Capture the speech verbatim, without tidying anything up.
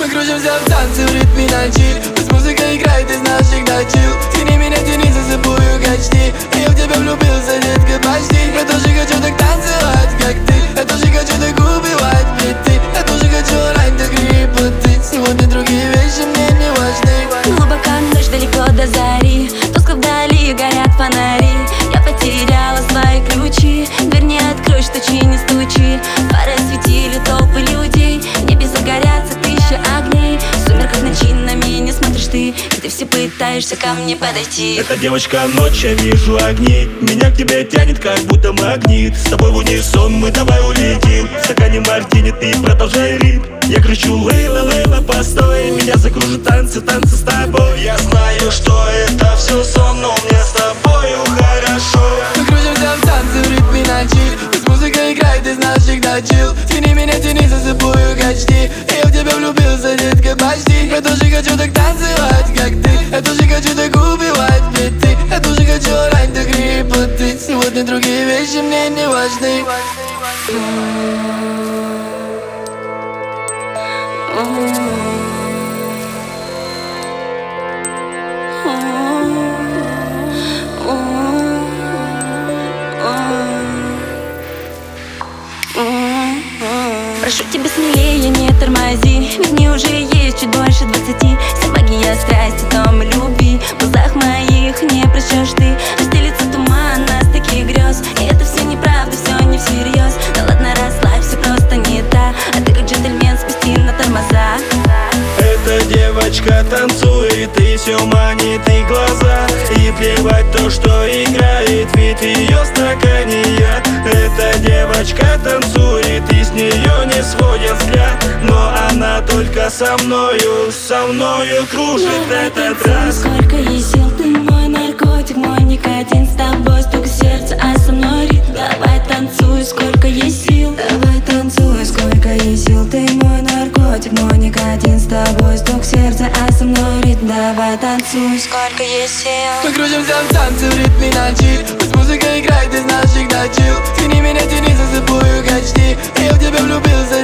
Мы кружимся в танце в ритме ночи. Пусть музыка играет, ты знаешь всегда чил. Тяни меня, тяни за собою, качни. Я в тебя влюбился, детка, почти. Я тоже хочу так танцевать, как ты. Я тоже хочу так убивать биты. Я тоже хочу орать, так репоты. Сегодня другие вещи мне не важны. Глубоко ночь, далеко до зари. Тускло вдали горят фонари. Я потеряла свои ключи. Дверь не откроешь, стучи, не стучи. Фары осветили толпы людей. В небе загорятся тысячи огней. В сумерках ночи на меня смотришь ты, и ты все пытаешься ко мне подойти. Эта девочка ночь, я вижу огни. Меня к тебе тянет, как будто магнит. С тобой в унисон, мы давай улетим. В стакане мартини, ты продолжай ритм. Я кричу: Лейла, Лейла, постой. Меня закружат танцы, танцы с тобой. Я знаю, что это все сон, но мне с тобою хорошо. Мы кружимся в танце в ритме ночи. Пусть музыка играет, ты знаешь всегда чил. Тяни меня, тяни за собою, качни. Я в тебя влюбился, детка, почти. Я тоже хочу так танцевать, как ты. Я тоже хочу так убивать биты. Я тоже хочу орать, так репоты. Сегодня другие вещи мне не важны. Прошу тебя смелее, не тормози. Ведь мне уже есть чуть больше двадцати. Вся магия страсти, том и любви. В глазах моих не прочтешь ты. Разделится туман нас таких грез. И это все неправда, все не всерьез. Да ладно, расслабься, просто не та. А ты как джентльмен, спусти на тормоза. Эта девочка танцует и все манит и глаза. И плевать то, что играет, ведь ее стакане яд. Эта девочка танцует и с нее не сводят взгляд. Но она только со мною, со мною кружит этот раз. Сколько есть сил, ты мой наркотик, мой никотин. С тобой стук сердца, а со мной ритм. Давай танцуй, сколько есть сил. Давай танцуй, сколько есть сил. Ты мой наркотик, мой никотин. С тобой стук сердца, а со мной ритм. Давай танцуй, сколько есть сил. Мы кружимся в танце в ритме ночи. Пусть музыка играет, ты знаешь всегда чил. Тяни меня, тяни за собою, качни. Я в тебя влюбился,